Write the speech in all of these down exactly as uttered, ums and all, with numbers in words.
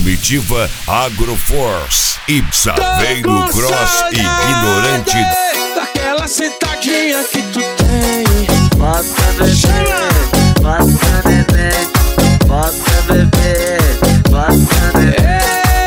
Comitiva Agroforce, Ipsaveiro Cross, Ignorante. Daquela sentadinha que tu tem. Bota bebê, bota bebê, bota bebê, bota bebê.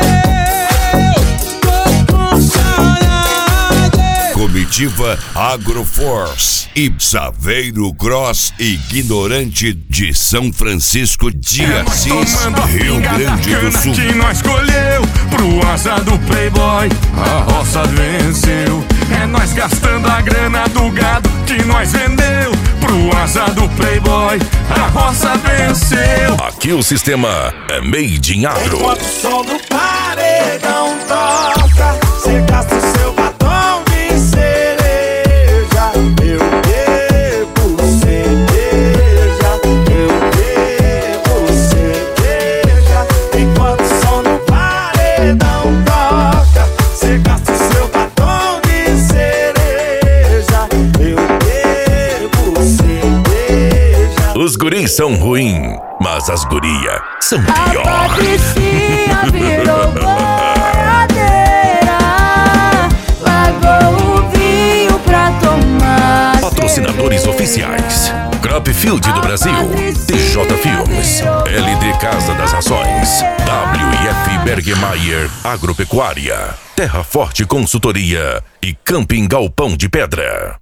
Eu tô com saudade. Comitiva Agroforce, Ipsaveiro Cross, Ignorante de São Francisco de Assis, Rio Grande do Sul. Que nós escolheu pro asa do Playboy, a roça venceu. É nós gastando a grana do gado que nós vendeu pro asa do Playboy, a roça venceu. Aqui o sistema é Made in Agro. Enquanto o som do paredão toca, cê gasta o seu batom de cereja. Eu bebo cerveja, eu bebo cerveja. Enquanto o som do paredão toca, cê gasta o seu batom de cereja. Eu bebo cerveja. Os guris são ruins, mas as gurias são A pior. Patricinha virou boiadeira, largou o vinho pra tomar. Patrocinadores oficiais: Cropfield do Brasil, T J Filmes, L D Casa das Rações, W I F Bergmeier Agropecuária, Terra Forte Consultoria e Camping Galpão de Pedra.